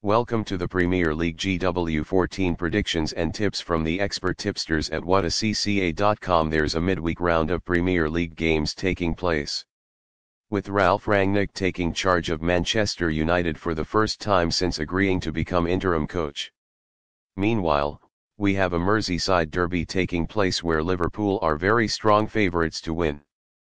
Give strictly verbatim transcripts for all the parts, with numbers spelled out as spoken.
Welcome to the Premier League G W fourteen predictions and tips from the expert tipsters at what a c c a dot com. There's a midweek round of Premier League games taking place, with Ralf Rangnick taking charge of Manchester United for the first time since agreeing to become interim coach. Meanwhile, we have a Merseyside derby taking place where Liverpool are very strong favourites to win.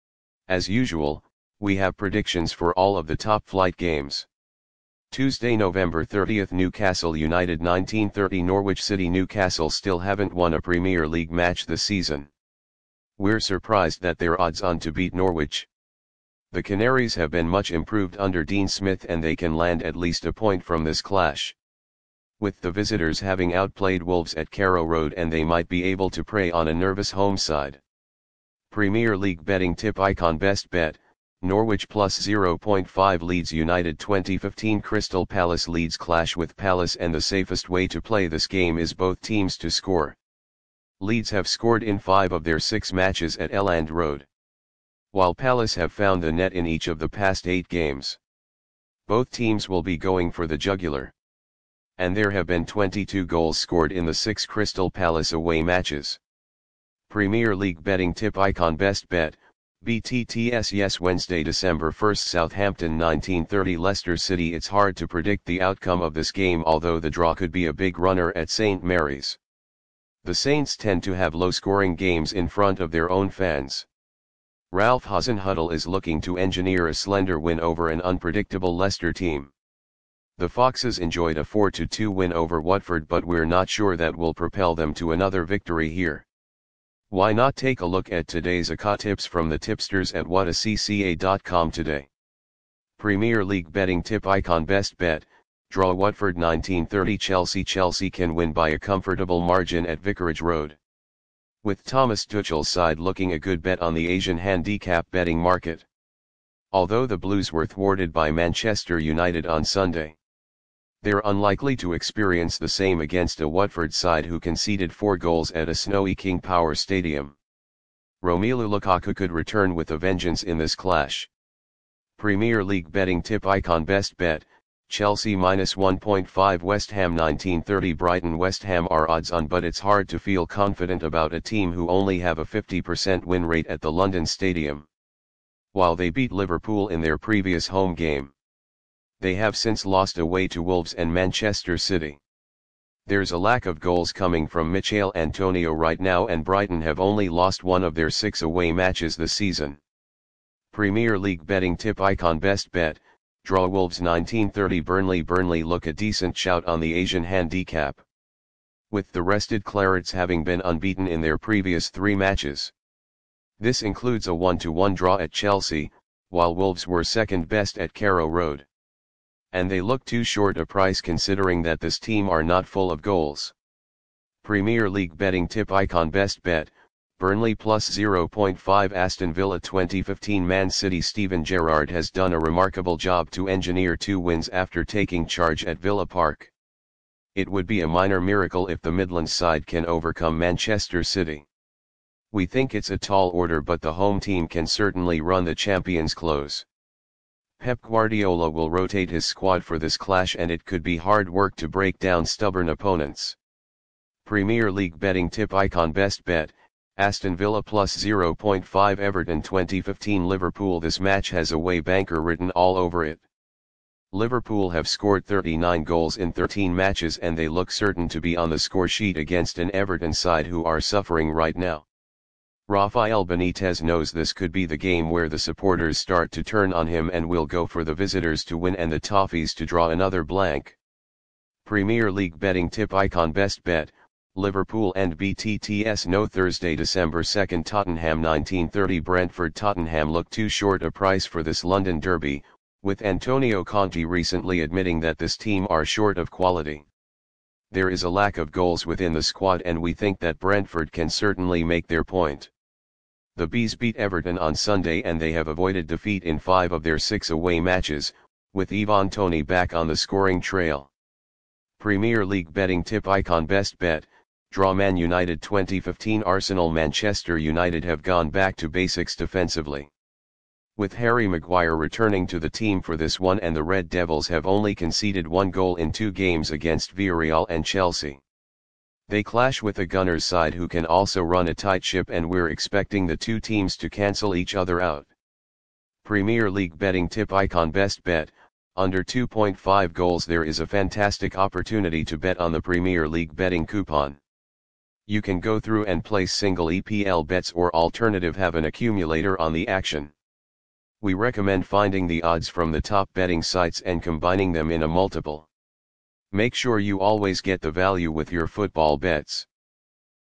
As usual, we have predictions for all of the top flight games. Tuesday, November thirtieth, Newcastle United nineteen thirty Norwich City. Newcastle still haven't won a Premier League match this season. We're surprised that they're odds-on to beat Norwich. The Canaries have been much improved under Dean Smith and they can land at least a point from this clash, with the visitors having outplayed Wolves at Carrow Road, and they might be able to prey on a nervous home side. Premier League betting tip icon best bet: Norwich plus zero point five. Leeds United twenty fifteen. Crystal Palace. Leeds clash with Palace and the safest way to play this game is both teams to score. Leeds have scored in five of their six matches at Elland Road, while Palace have found the net in each of the past eight games. Both teams will be going for the jugular, and there have been twenty-two goals scored in the six Crystal Palace away matches. Premier League betting tip icon best bet: B T T S. Yes, Wednesday, December first, Southampton nineteen thirty Leicester City. It's hard to predict the outcome of this game, although the draw could be a big runner at Saint Mary's. The Saints tend to have low-scoring games in front of their own fans. Ralph Hasenhüttl is looking to engineer a slender win over an unpredictable Leicester team. The Foxes enjoyed a four to two win over Watford, but we're not sure that will propel them to another victory here. Why not take a look at today's A C A tips from the tipsters at what a c c a dot com today. Premier League betting tip icon best bet: draw Watford nineteen thirty Chelsea. Chelsea can win by a comfortable margin at Vicarage Road, with Thomas Tuchel's side looking a good bet on the Asian handicap betting market, although the Blues were thwarted by Manchester United on Sunday. They're unlikely to experience the same against a Watford side who conceded four goals at a snowy King Power Stadium. Romelu Lukaku could return with a vengeance in this clash. Premier League betting tip icon best bet: Chelsea minus one point five. West Ham nineteen thirty Brighton. West Ham are odds on, but it's hard to feel confident about a team who only have a fifty percent win rate at the London Stadium. While they beat Liverpool in their previous home game, they have since lost away to Wolves and Manchester City. There's a lack of goals coming from Michail Antonio right now, and Brighton have only lost one of their six away matches this season. Premier League betting tip icon best bet: draw Wolves nineteen thirty Burnley. Burnley look a decent shout on the Asian handicap, with the rested Clarets having been unbeaten in their previous three matches. This includes a one to one draw at Chelsea, while Wolves were second best at Carrow Road, and they look too short a price considering that this team are not full of goals. Premier League betting tip icon best bet: Burnley plus zero point five. Aston Villa twenty fifteen Man City. Steven Gerrard has done a remarkable job to engineer two wins after taking charge at Villa Park. It would be a minor miracle if the Midlands side can overcome Manchester City. We think it's a tall order, but the home team can certainly run the champions close. Pep Guardiola will rotate his squad for this clash, and it could be hard work to break down stubborn opponents. Premier League betting tip icon best bet: Aston Villa plus zero point five. Everton twenty fifteen Liverpool. This match has away banker written all over it. Liverpool have scored thirty-nine goals in thirteen matches, and they look certain to be on the score sheet against an Everton side who are suffering right now. Rafael Benitez knows this could be the game where the supporters start to turn on him and will go for the visitors to win and the Toffees to draw another blank. Premier League betting tip icon best bet: Liverpool and B T T S. No. Thursday, December second, Tottenham nineteen thirty Brentford. Tottenham look too short a price for this London derby, with Antonio Conte recently admitting that this team are short of quality. There is a lack of goals within the squad, and we think that Brentford can certainly make their point. The Bees beat Everton on Sunday and they have avoided defeat in five of their six away matches, with Ivan Toney back on the scoring trail. Premier League betting tip icon best bet: draw Man United twenty fifteen Arsenal. Manchester United have gone back to basics defensively, with Harry Maguire returning to the team for this one, and the Red Devils have only conceded one goal in two games against Villarreal and Chelsea. They clash with the Gunners side, who can also run a tight ship, and we're expecting the two teams to cancel each other out. Premier League betting tip icon: best bet, under two point five goals. There is a fantastic opportunity to bet on the Premier League betting coupon. You can go through and place single E P L bets, or alternative have an accumulator on the action. We recommend finding the odds from the top betting sites and combining them in a multiple. Make sure you always get the value with your football bets.